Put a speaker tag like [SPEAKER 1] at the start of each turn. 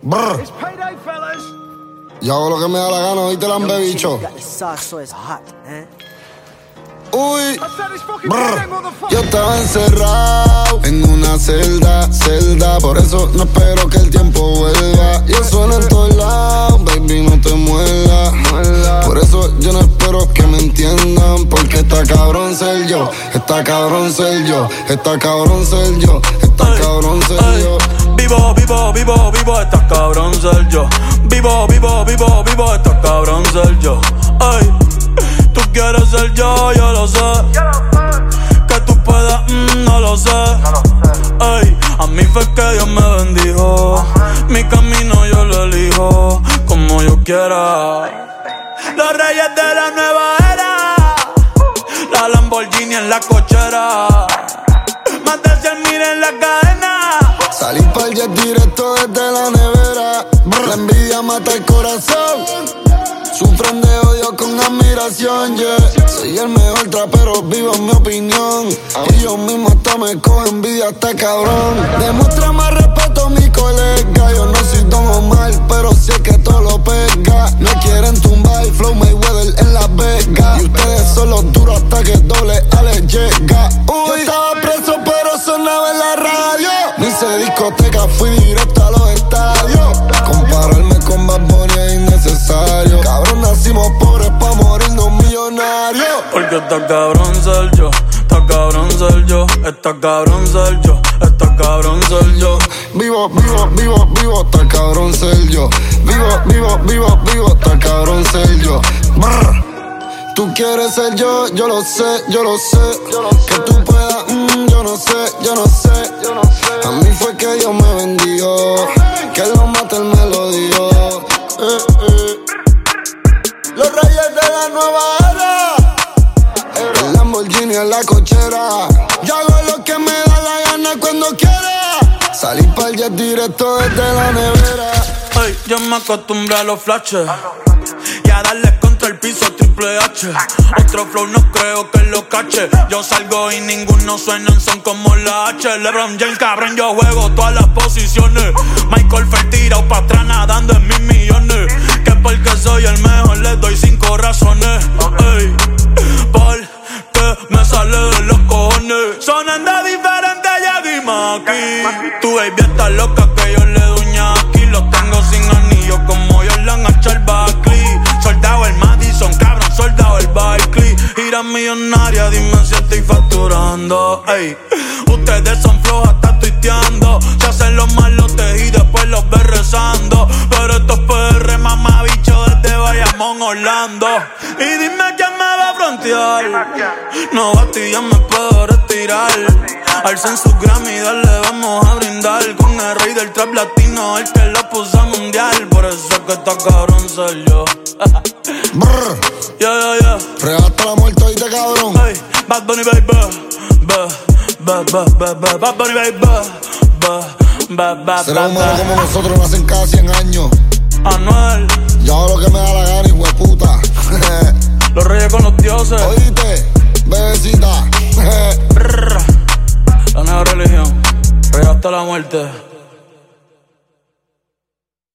[SPEAKER 1] Brr.
[SPEAKER 2] It's payday, fellas.
[SPEAKER 1] Yo hago lo que me da la gana, ¿oíste, lambebicho? Uy,
[SPEAKER 2] I said it's fucking
[SPEAKER 1] brr.
[SPEAKER 2] payday, motherfucker.
[SPEAKER 1] Yo estaba encerrado en una celda, por eso no espero que el tiempo vuelva. Yo sueno en todos lados, baby, no te muerdas. Por eso yo no espero que me entiendan, porque está cabrón ser yo, está cabrón ser yo, está cabrón ser yo, está cabrón ser yo.
[SPEAKER 3] Vivo, está cabrón ser yo. Vivo, está cabrón ser yo. Ay, tú quieres ser yo lo sé. Que tú puedas, no lo sé. Ay, a mí fue que Dios me bendijo. Mi camino yo lo elijo como yo quiera. Los reyes de la nueva era. La Lamborghini en la cochera. Más de 100,000 en la cadena.
[SPEAKER 1] Salí pa'l jet directo desde la nevera. La envidia mata el corazón. Sufren de odio con admiración, yeah. Soy el mejor trapero vivo en mi opinión. Y yo mismo hasta me cojo envidia, hasta cabrón. Demuestra más respeto a mi colega. Yo no soy Don Omar, pero sé que todo lo pega. Me quieren tumbar, Flow Mayweather en Las Vegas. Y ustedes son los duros hasta que doble A les llega. Yo estaba preso pero sonaba en la radio. No hice discoteca, fui directo a los estadios. Compararme con Bad Bunny es innecesario. Cabrón, nacimos pobres pa' morirnos millonarios.
[SPEAKER 3] Porque está cabrón ser yo, está cabrón ser yo, está cabrón ser yo, está cabrón ser yo.
[SPEAKER 1] Vivo, está cabrón ser yo. Vivo, está cabrón ser yo. Brr. Tú quieres ser yo lo sé, yo lo sé. Que tú puedas, yo no sé. A mí fue que Dios me bendijo. Que lo mate el melodío. Los reyes de la nueva era. El Lamborghini en la cochera. Yo hago lo que me da la gana cuando quiera. Salí pa'l jet directo desde la nevera.
[SPEAKER 3] Ay, yo me acostumbré a los flashes y a darle contra el piso Triple H. Otro flow no creo que lo cache. Yo salgo y ninguno suenan, son como la H. LeBron James, cabrón, yo juego todas las posiciones. Michael Phelps tirado pa' atrás nadando en mis millones. Que porque soy el mejor les doy 5 razones. Ey, porque me sale de los cojones. Sonan de diferente, ya dime aquí. Tu baby está loca que yo le doy aquí. Los tengo sin anillo como Jordan a Charles Barkley. Soldado el Madison, cabrón, soldado el Barkley. Gira millonaria, dime si estoy facturando. Ey, ustedes son flojas, está tuiteando. Se hacen los malotes y después los ves rezando. Pero estos PR, mamabicho, desde Bayamón, Orlando. Y dime quién me va a frontear. No bastillas me puedo retirar. Alcen su Grammy, dale, vamos a brindar. Con el rey del trap latino, el que lo puso mundial. Por eso es que está cabrón ser yo.
[SPEAKER 1] Brr.
[SPEAKER 3] Yeah.
[SPEAKER 1] Regaste la muerte, oíste, cabrón.
[SPEAKER 3] Hey, Bad Bunny, baby. Bad Bunny, baby.
[SPEAKER 1] Seres humanos como nosotros nacen cada 100 años.
[SPEAKER 3] Anuel.
[SPEAKER 1] Yo hago lo que me da la gana, hijueputa.
[SPEAKER 3] Los reyes con los dioses.
[SPEAKER 1] Oíste, bebecita.
[SPEAKER 3] La nueva religión. Rey hasta la muerte.